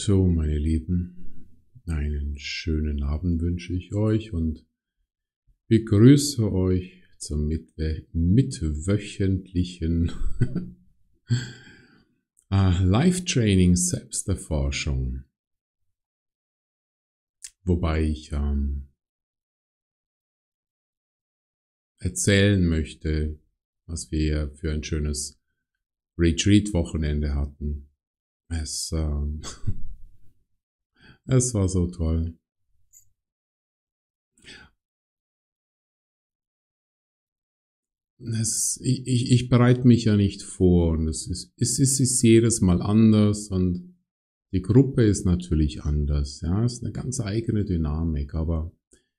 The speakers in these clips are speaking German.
So, meine Lieben, einen schönen Abend wünsche ich euch und begrüße euch zum mitwöchentlichen Live-Training Selbsterforschung, wobei ich erzählen möchte, was wir für ein schönes Retreat-Wochenende hatten. Es war so toll. Ich bereite mich ja nicht vor und es ist jedes Mal anders und die Gruppe ist natürlich anders. Ja, es ist eine ganz eigene Dynamik, aber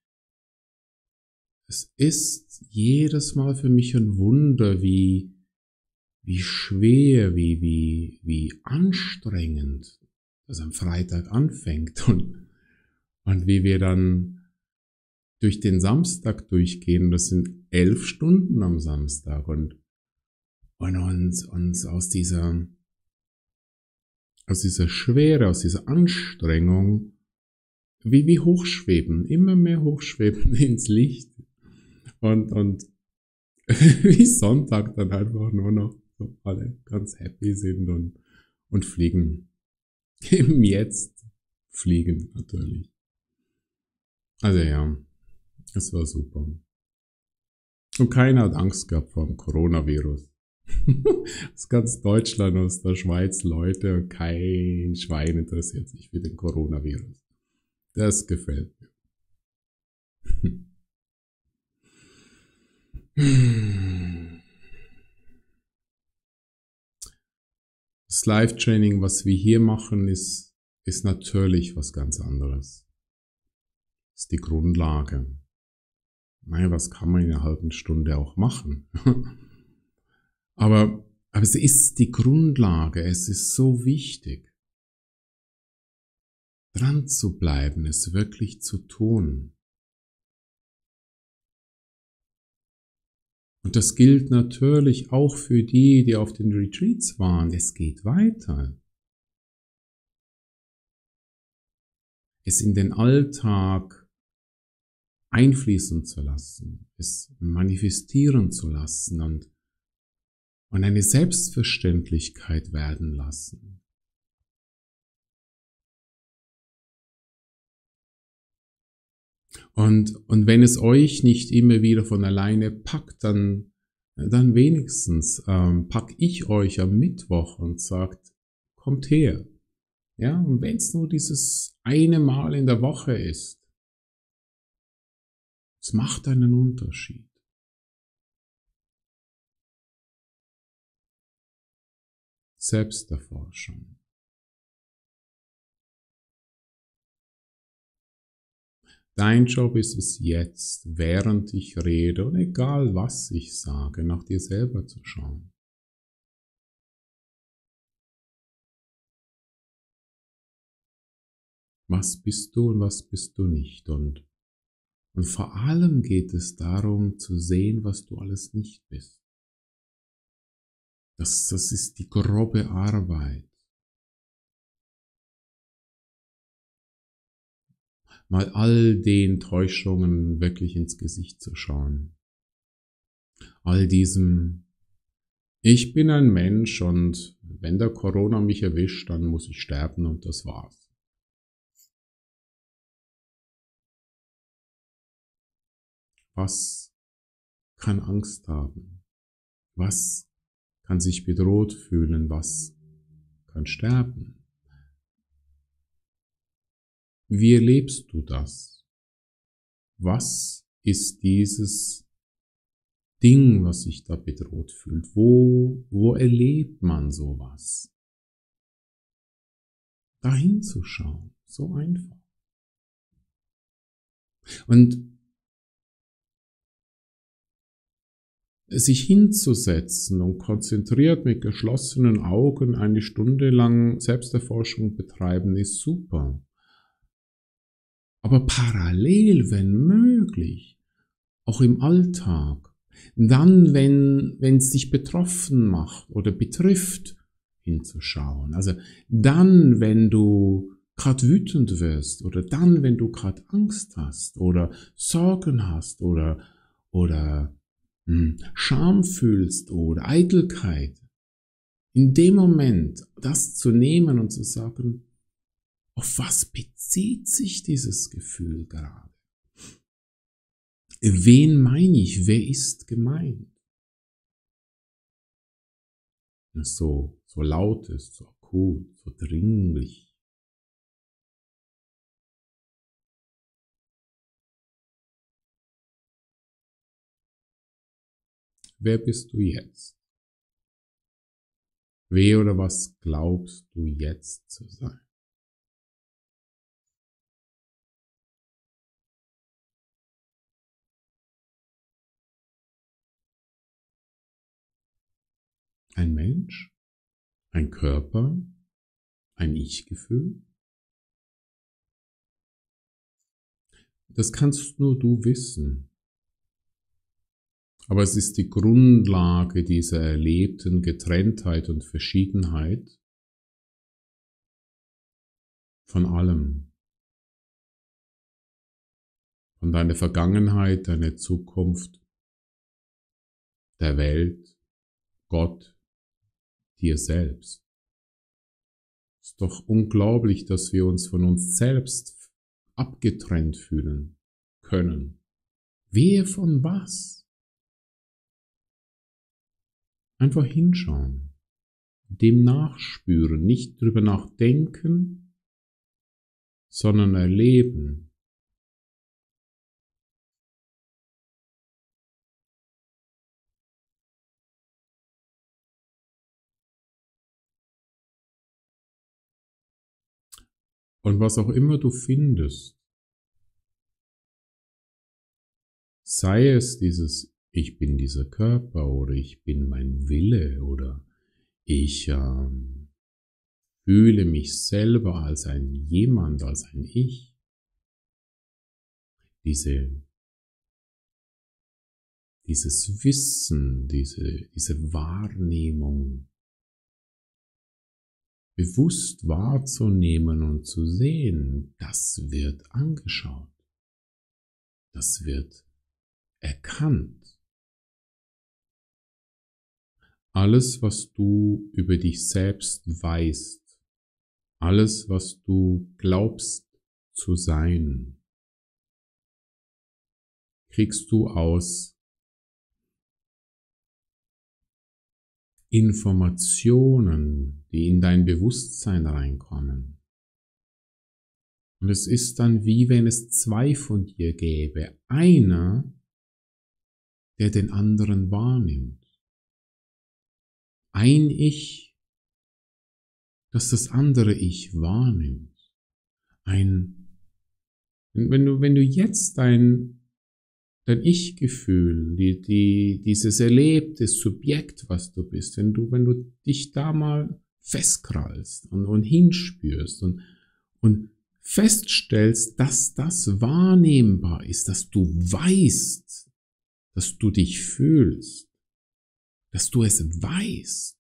es ist jedes Mal für mich ein Wunder, wie schwer, wie anstrengend das am Freitag anfängt und wie wir dann durch den Samstag durchgehen. Das sind 11 Stunden am Samstag und uns aus dieser Schwere, aus dieser Anstrengung, wie hochschweben, immer mehr hochschweben ins Licht und wie Sonntag dann einfach nur noch so alle ganz happy sind und fliegen. Im Jetzt fliegen natürlich. Also ja, es war super. Und keiner hat Angst gehabt vor dem Coronavirus. Aus ganz Deutschland, aus der Schweiz Leute und kein Schwein interessiert sich für den Coronavirus. Das gefällt mir. Das Live-Training, was wir hier machen, ist natürlich was ganz anderes. Das ist die Grundlage. Naja, was kann man in einer halben Stunde auch machen? aber es ist die Grundlage, es ist so wichtig, dran zu bleiben, es wirklich zu tun. Und das gilt natürlich auch für die auf den Retreats waren. Es geht weiter. Es in den Alltag einfließen zu lassen, es manifestieren zu lassen und eine Selbstverständlichkeit werden lassen. Und wenn es euch nicht immer wieder von alleine packt, dann wenigstens pack ich euch am Mittwoch und sagt, kommt her. Ja, und wenn es nur dieses eine Mal in der Woche ist, es macht einen Unterschied. Selbsterforschung. Dein Job ist es jetzt, während ich rede und egal was ich sage, nach dir selber zu schauen. Was bist du und was bist du nicht? Und vor allem geht es darum zu sehen, was du alles nicht bist. Das ist die grobe Arbeit. Mal all den Täuschungen wirklich ins Gesicht zu schauen. All diesem, ich bin ein Mensch und wenn der Corona mich erwischt, dann muss ich sterben und das war's. Was kann Angst haben? Was kann sich bedroht fühlen? Was kann sterben? Wie erlebst du das? Was ist dieses Ding, was sich da bedroht fühlt? Wo erlebt man sowas? Da hinzuschauen, so einfach. Und sich hinzusetzen und konzentriert mit geschlossenen Augen eine Stunde lang Selbsterforschung betreiben, ist super. Aber parallel, wenn möglich, auch im Alltag, dann, wenn es dich betroffen macht oder betrifft, hinzuschauen. Also dann, wenn du gerade wütend wirst oder dann, wenn du gerade Angst hast oder Sorgen hast oder Scham fühlst oder Eitelkeit. In dem Moment das zu nehmen und zu sagen, auf was bezieht sich dieses Gefühl gerade? Wen meine ich? Wer ist gemeint? Wenn es so laut ist, so akut, so dringlich. Wer bist du jetzt? Wer oder was glaubst du jetzt zu sein? Ein Mensch? Ein Körper? Ein Ich-Gefühl? Das kannst nur du wissen. Aber es ist die Grundlage dieser erlebten Getrenntheit und Verschiedenheit von allem. Von deiner Vergangenheit, deiner Zukunft, der Welt, Gott, dir selbst. Es ist doch unglaublich, dass wir uns von uns selbst abgetrennt fühlen können. Wer von was? Einfach hinschauen, dem nachspüren, nicht drüber nachdenken, sondern erleben. Und was auch immer du findest, sei es dieses Ich bin dieser Körper oder ich bin mein Wille oder ich fühle mich selber als ein Jemand, als ein Ich. Dieses Wissen, diese Wahrnehmung, bewusst wahrzunehmen und zu sehen, das wird angeschaut, das wird erkannt. Alles, was du über dich selbst weißt, alles, was du glaubst zu sein, kriegst du aus Informationen, die in dein Bewusstsein reinkommen. Und es ist dann wie wenn es zwei von dir gäbe. Einer, der den anderen wahrnimmt. Ein Ich, das das andere Ich wahrnimmt. Wenn du jetzt dein Ich-Gefühl, dieses erlebte Subjekt, was du bist, wenn du dich da mal festkrallst und hinspürst und feststellst, dass das wahrnehmbar ist, dass du weißt, dass du dich fühlst, dass du es weißt.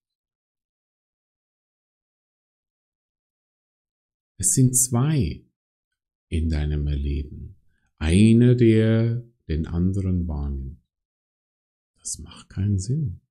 Es sind zwei in deinem Erleben. Einer, der den anderen wahrnimmt. Das macht keinen Sinn.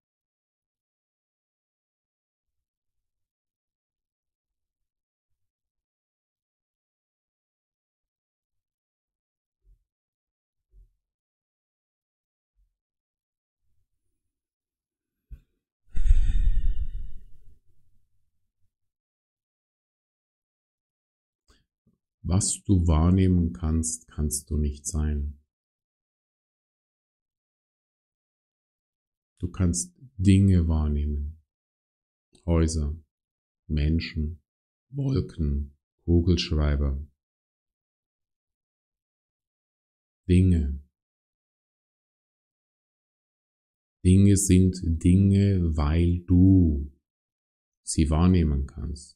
Was du wahrnehmen kannst, kannst du nicht sein. Du kannst Dinge wahrnehmen. Häuser, Menschen, Wolken, Kugelschreiber. Dinge. Dinge sind Dinge, weil du sie wahrnehmen kannst.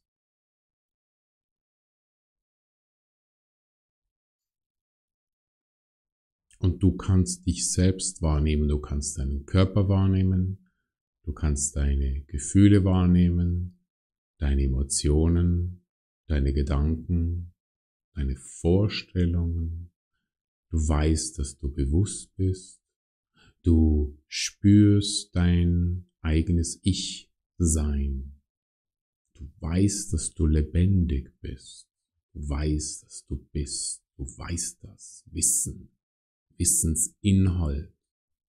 Und du kannst dich selbst wahrnehmen, du kannst deinen Körper wahrnehmen, du kannst deine Gefühle wahrnehmen, deine Emotionen, deine Gedanken, deine Vorstellungen. Du weißt, dass du bewusst bist. Du spürst dein eigenes Ich-Sein. Du weißt, dass du lebendig bist. Du weißt, dass du bist. Du weißt das. Wissen. Wissensinhalt.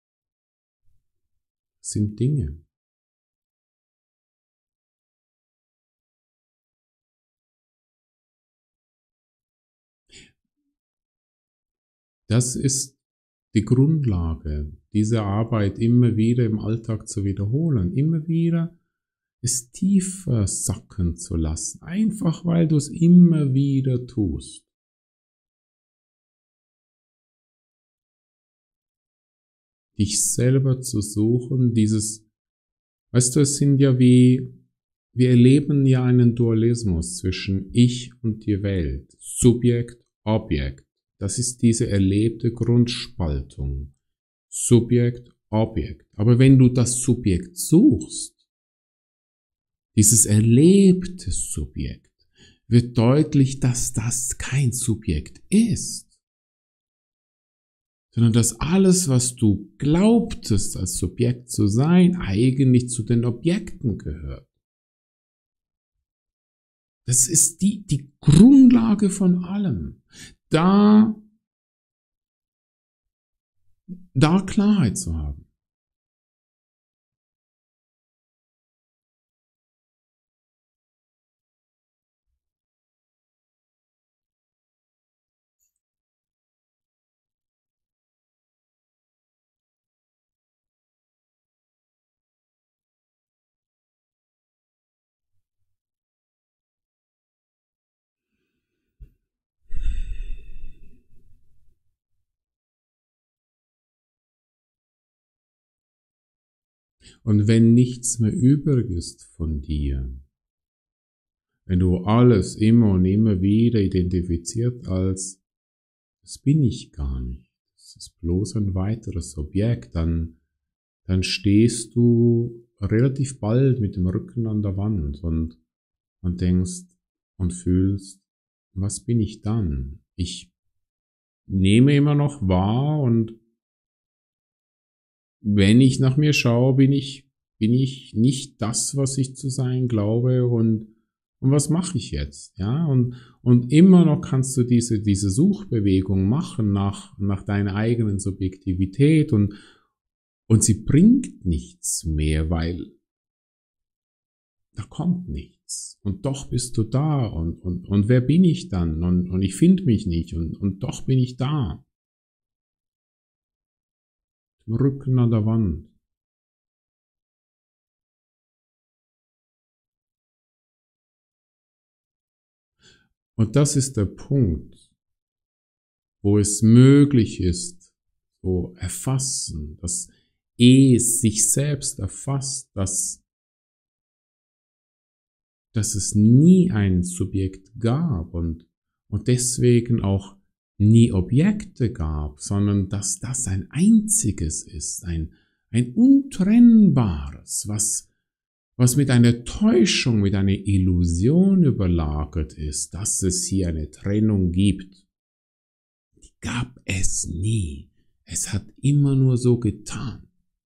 Das sind Dinge. Das ist die Grundlage, diese Arbeit immer wieder im Alltag zu wiederholen, immer wieder es tiefer sacken zu lassen, einfach weil du es immer wieder tust. Dich selber zu suchen, weißt du, es sind ja wir erleben ja einen Dualismus zwischen Ich und die Welt, Subjekt, Objekt. Das ist diese erlebte Grundspaltung. Subjekt, Objekt. Aber wenn du das Subjekt suchst, dieses erlebte Subjekt, wird deutlich, dass das kein Subjekt ist, sondern dass alles, was du glaubtest als Subjekt zu sein, eigentlich zu den Objekten gehört. Das ist die Grundlage von allem. Da Klarheit zu haben. Und wenn nichts mehr übrig ist von dir, wenn du alles immer und immer wieder identifiziert als, das bin ich gar nicht, das ist bloß ein weiteres Objekt, dann stehst du relativ bald mit dem Rücken an der Wand und denkst und fühlst, was bin ich dann? Ich nehme immer noch wahr und wenn ich nach mir schaue, bin ich nicht das, was ich zu sein glaube und was mache ich jetzt? Ja, und immer noch kannst du diese Suchbewegung machen nach deiner eigenen Subjektivität und sie bringt nichts mehr, weil da kommt nichts. Und doch bist du da und wer bin ich dann? Und ich finde mich nicht und doch bin ich da. Im Rücken an der Wand. Und das ist der Punkt, wo es möglich ist, so erfassen, dass es sich selbst erfasst, dass es nie ein Subjekt gab und deswegen auch nie Objekte gab, sondern dass das ein einziges ist, ein untrennbares, was mit einer Täuschung, mit einer Illusion überlagert ist, dass es hier eine Trennung gibt. Die gab es nie. Es hat immer nur so getan.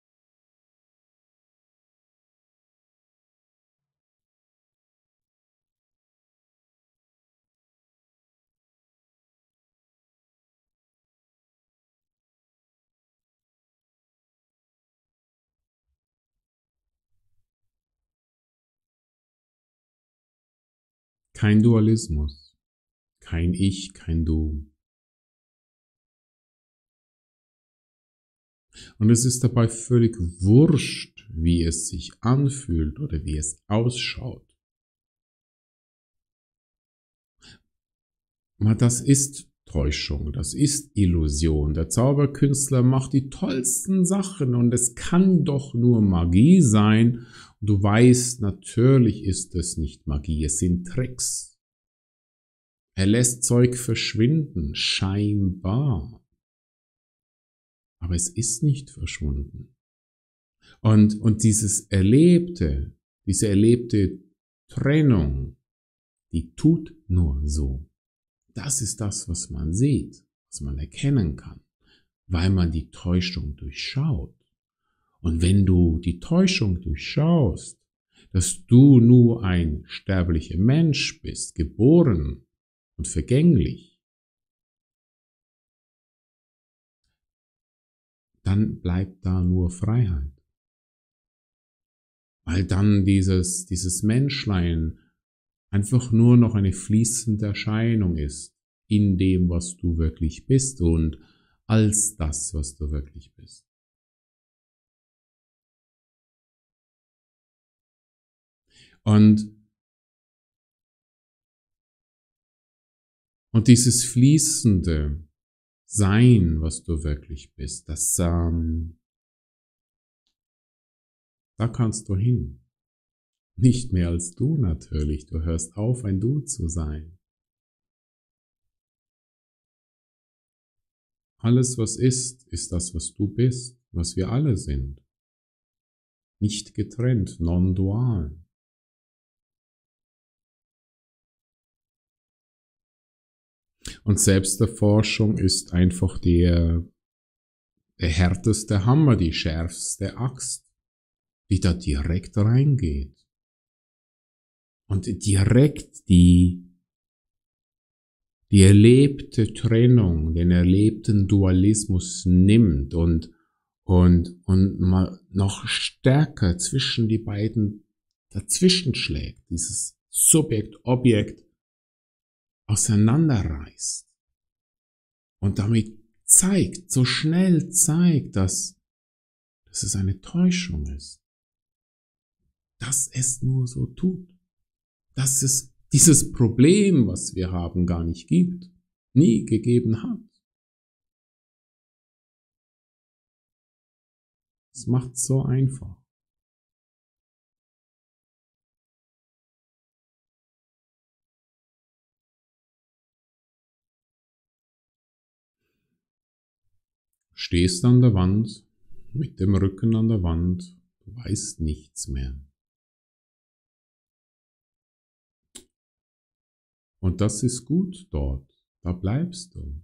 Kein Dualismus, kein Ich, kein Du. Und es ist dabei völlig wurscht, wie es sich anfühlt oder wie es ausschaut. Das ist Täuschung, das ist Illusion. Der Zauberkünstler macht die tollsten Sachen und es kann doch nur Magie sein. Und du weißt, natürlich ist es nicht Magie, es sind Tricks. Er lässt Zeug verschwinden, scheinbar. Aber es ist nicht verschwunden. Und diese erlebte Trennung, die tut nur so. Das ist das, was man sieht, was man erkennen kann, weil man die Täuschung durchschaut. Und wenn du die Täuschung durchschaust, dass du nur ein sterblicher Mensch bist, geboren und vergänglich, dann bleibt da nur Freiheit. Weil dann dieses Menschlein einfach nur noch eine fließende Erscheinung ist in dem, was du wirklich bist und als das, was du wirklich bist. Und dieses fließende Sein, was du wirklich bist, da kannst du hin. Nicht mehr als du natürlich, du hörst auf, ein Du zu sein. Alles, was ist das, was du bist, was wir alle sind. Nicht getrennt, non-dual. Und Selbsterforschung ist einfach der härteste Hammer, die schärfste Axt, die da direkt reingeht. Und direkt die erlebte Trennung, den erlebten Dualismus nimmt und mal noch stärker zwischen die beiden dazwischen schlägt, dieses Subjekt-Objekt auseinanderreißt und damit zeigt, so schnell zeigt, dass es eine Täuschung ist, dass es nur so tut, dass es dieses Problem, was wir haben, gar nicht gibt, nie gegeben hat. Es macht so einfach. Stehst an der Wand, mit dem Rücken an der Wand, du weißt nichts mehr. Und das ist gut dort, da bleibst du.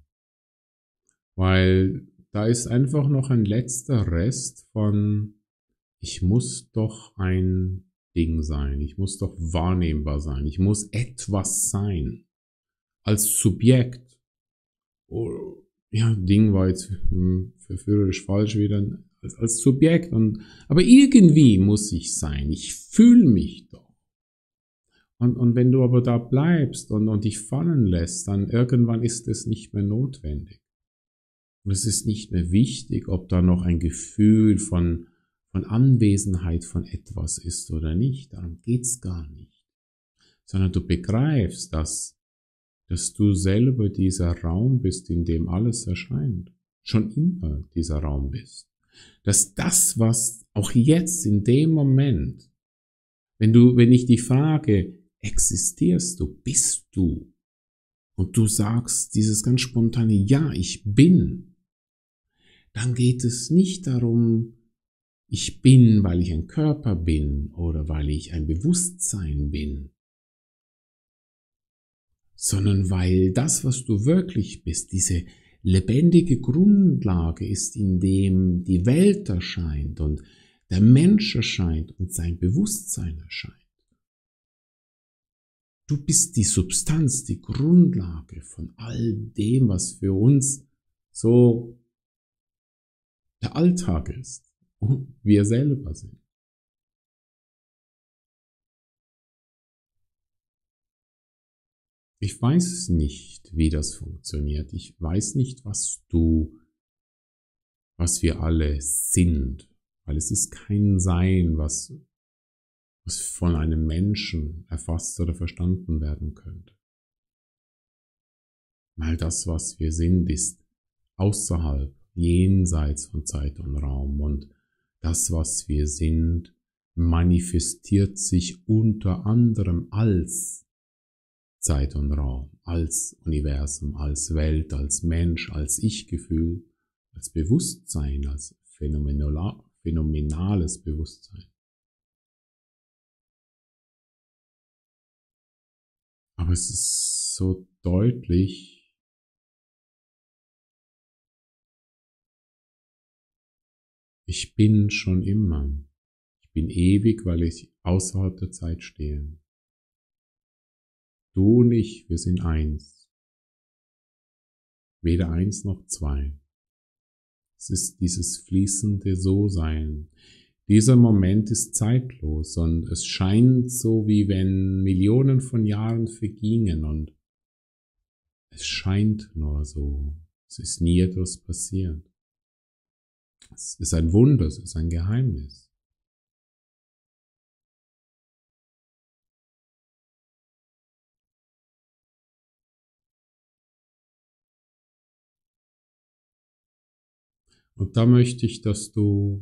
Weil da ist einfach noch ein letzter Rest von, ich muss doch ein Ding sein, ich muss doch wahrnehmbar sein, ich muss etwas sein. Als Subjekt. Oh, ja, Ding war jetzt verführerisch falsch wieder, als Subjekt. Aber irgendwie muss ich sein, ich fühle mich doch. Und wenn du aber da bleibst und dich fallen lässt, dann irgendwann ist es nicht mehr notwendig. Und es ist nicht mehr wichtig, ob da noch ein Gefühl von Anwesenheit von etwas ist oder nicht. Darum geht's gar nicht. Sondern du begreifst, dass du selber dieser Raum bist, in dem alles erscheint. Schon immer dieser Raum bist. Dass das, was auch jetzt in dem Moment, wenn ich die frage, existierst du, bist du? Und du sagst dieses ganz spontane, ja, ich bin. Dann geht es nicht darum, ich bin, weil ich ein Körper bin oder weil ich ein Bewusstsein bin, sondern weil das, was du wirklich bist, diese lebendige Grundlage ist, in dem die Welt erscheint und der Mensch erscheint und sein Bewusstsein erscheint. Du bist die Substanz, die Grundlage von all dem, was für uns so der Alltag ist und wir selber sind. Ich weiß nicht, wie das funktioniert. Ich weiß nicht, was wir alle sind, weil es ist kein Sein, was von einem Menschen erfasst oder verstanden werden könnte. Weil das, was wir sind, ist außerhalb, jenseits von Zeit und Raum, und das, was wir sind, manifestiert sich unter anderem als Zeit und Raum, als Universum, als Welt, als Mensch, als Ich-Gefühl, als Bewusstsein, als phänomenales Bewusstsein. Aber es ist so deutlich, ich bin schon immer. Ich bin ewig, weil ich außerhalb der Zeit stehe. Du und ich, wir sind eins. Weder eins noch zwei. Es ist dieses fließende So-Sein. Dieser Moment ist zeitlos und es scheint so, wie wenn Millionen von Jahren vergingen und es scheint nur so. Es ist nie etwas passiert. Es ist ein Wunder, es ist ein Geheimnis. Und da möchte ich, dass du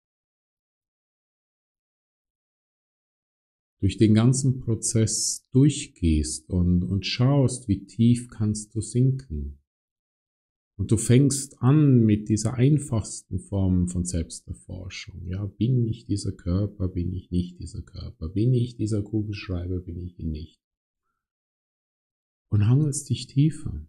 durch den ganzen Prozess durchgehst und schaust, wie tief kannst du sinken. Und du fängst an mit dieser einfachsten Form von Selbsterforschung. Ja, bin ich dieser Körper, bin ich nicht dieser Körper? Bin ich dieser Kugelschreiber, bin ich ihn nicht? Und hangelst dich tiefer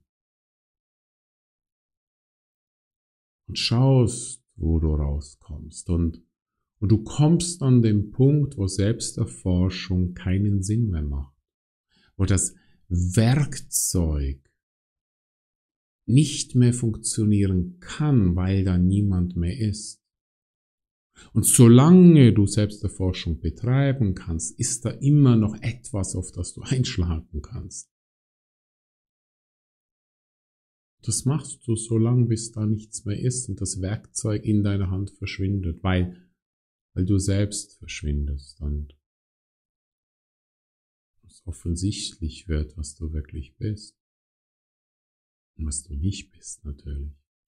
und schaust, wo du rauskommst. Und du kommst an den Punkt, wo Selbsterforschung keinen Sinn mehr macht. Wo das Werkzeug nicht mehr funktionieren kann, weil da niemand mehr ist. Und solange du Selbsterforschung betreiben kannst, ist da immer noch etwas, auf das du einschlagen kannst. Das machst du so lange, bis da nichts mehr ist und das Werkzeug in deiner Hand verschwindet, weil du selbst verschwindest und es offensichtlich wird, was du wirklich bist und was du nicht bist natürlich.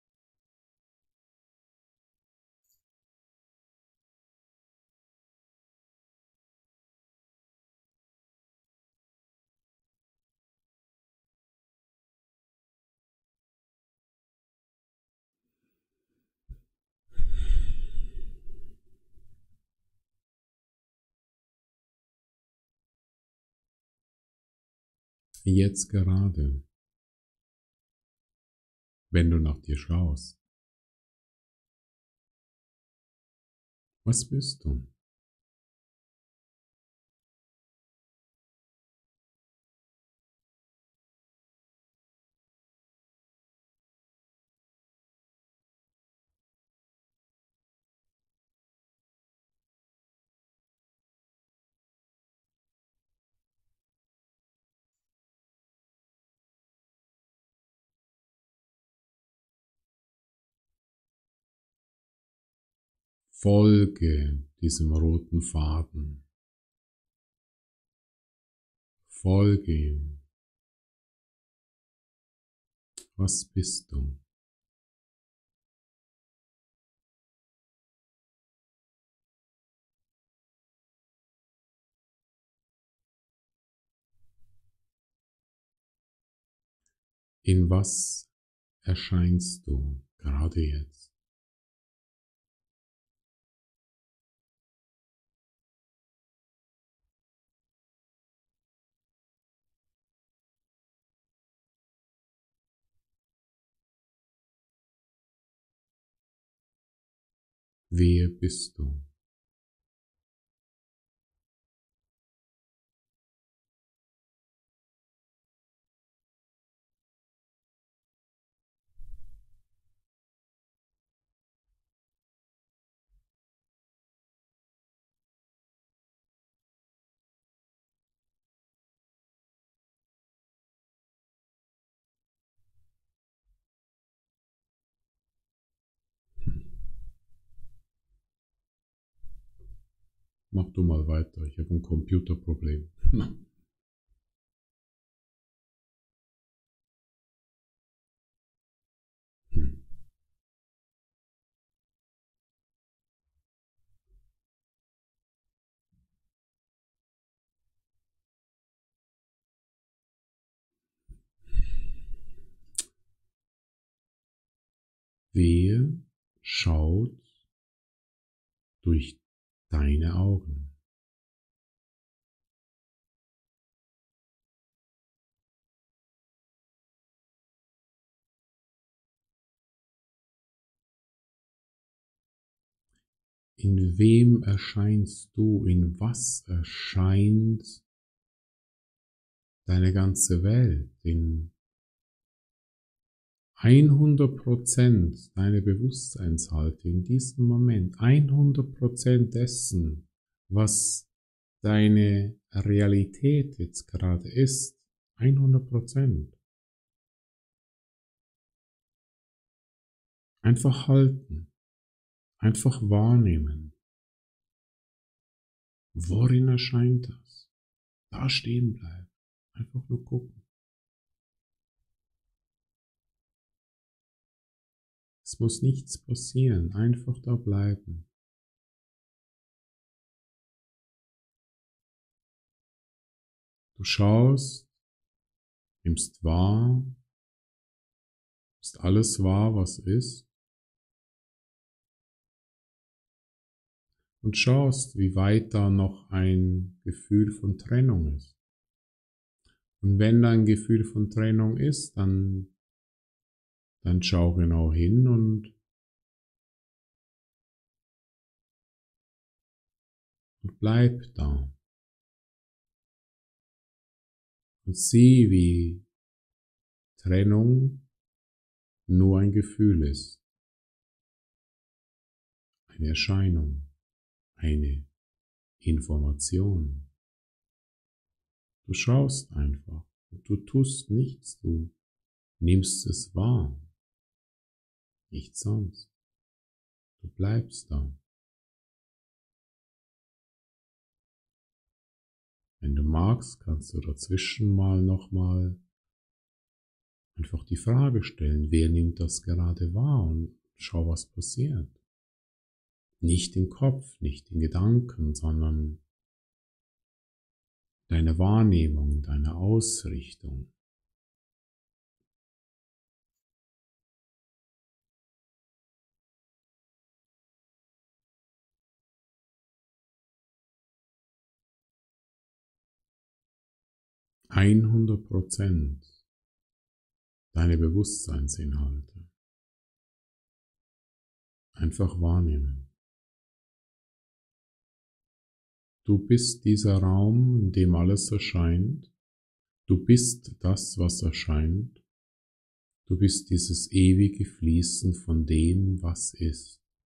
Jetzt gerade, wenn du nach dir schaust, was bist du? Folge diesem roten Faden. Folge ihm. Was bist du? In was erscheinst du gerade jetzt? Wer bist du? Mach du mal weiter, ich habe ein Computerproblem. Wer schaut durch deine Augen? in wem erscheinst du, in was erscheint deine ganze Welt, in 100% deine Bewusstseinshalte in diesem Moment, 100% dessen, was deine Realität jetzt gerade ist, 100%. Einfach halten, einfach wahrnehmen. Worin erscheint das? Da stehen bleiben, einfach nur gucken. Es muss nichts passieren, einfach da bleiben. Du schaust, nimmst wahr, ist alles wahr, was ist, und schaust, wie weit da noch ein Gefühl von Trennung ist. Und wenn da ein Gefühl von Trennung ist, dann schau genau hin und bleib da. Und sieh, wie Trennung nur ein Gefühl ist. Eine Erscheinung, eine Information. Du schaust einfach und du tust nichts, du nimmst es wahr. Nichts sonst. Du bleibst da. Wenn du magst, kannst du dazwischen nochmal einfach die Frage stellen, wer nimmt das gerade wahr, und schau, was passiert. Nicht im Kopf, nicht in Gedanken, sondern deine Wahrnehmung, deine Ausrichtung. ,100% deine Bewusstseinsinhalte. Einfach wahrnehmen. Du bist dieser Raum, in dem alles erscheint. Du bist das, was erscheint. Du bist dieses ewige Fließen von dem, was ist.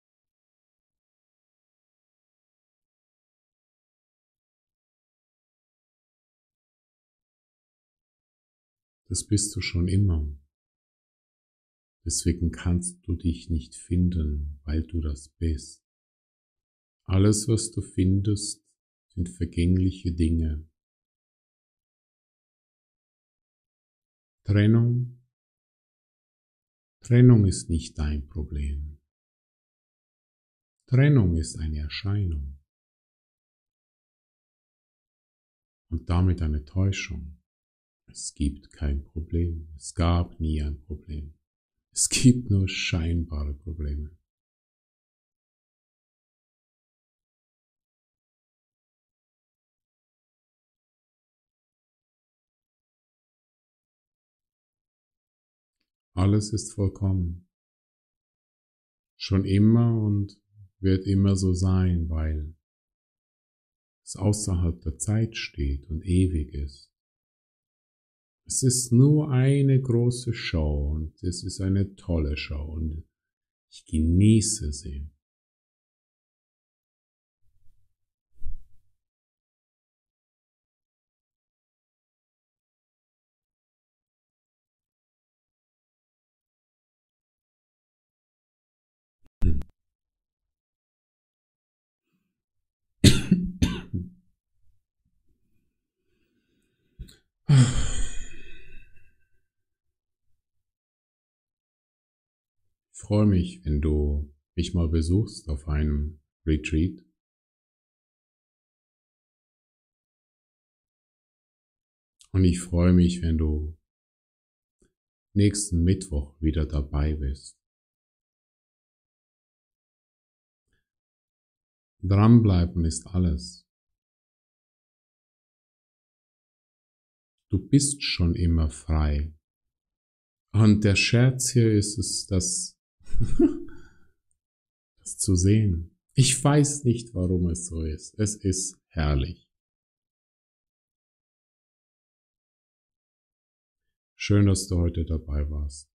Das bist du schon immer. Deswegen kannst du dich nicht finden, weil du das bist. Alles, was du findest, sind vergängliche Dinge. Trennung ist nicht dein Problem. Trennung ist eine Erscheinung und damit eine Täuschung. Es gibt kein Problem. Es gab nie ein Problem. Es gibt nur scheinbare Probleme. Alles ist vollkommen. Schon immer und wird immer so sein, weil es außerhalb der Zeit steht und ewig ist. Es ist nur eine große Show und es ist eine tolle Show und ich genieße sie. Ich freue mich, wenn du mich mal besuchst auf einem Retreat. Und ich freue mich, wenn du nächsten Mittwoch wieder dabei bist. Dranbleiben ist alles. Du bist schon immer frei. Und der Scherz hier ist es, das zu sehen. Ich weiß nicht, warum es so ist. Es ist herrlich. Schön, dass du heute dabei warst.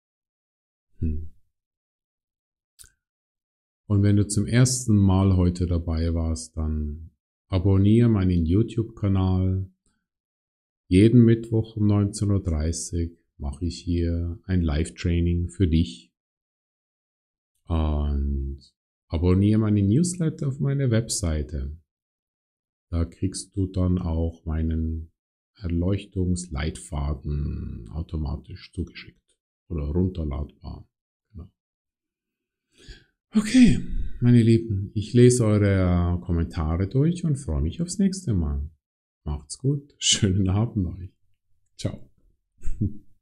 Und wenn du zum ersten Mal heute dabei warst, dann abonniere meinen YouTube-Kanal. Jeden Mittwoch um 19:30 Uhr mache ich hier ein Live-Training für dich. Und abonniere meinen Newsletter auf meiner Webseite. Da kriegst du dann auch meinen Erleuchtungsleitfaden automatisch zugeschickt oder runterladbar. Genau. Okay, meine Lieben, ich lese eure Kommentare durch und freue mich aufs nächste Mal. Macht's gut, schönen Abend euch. Ciao.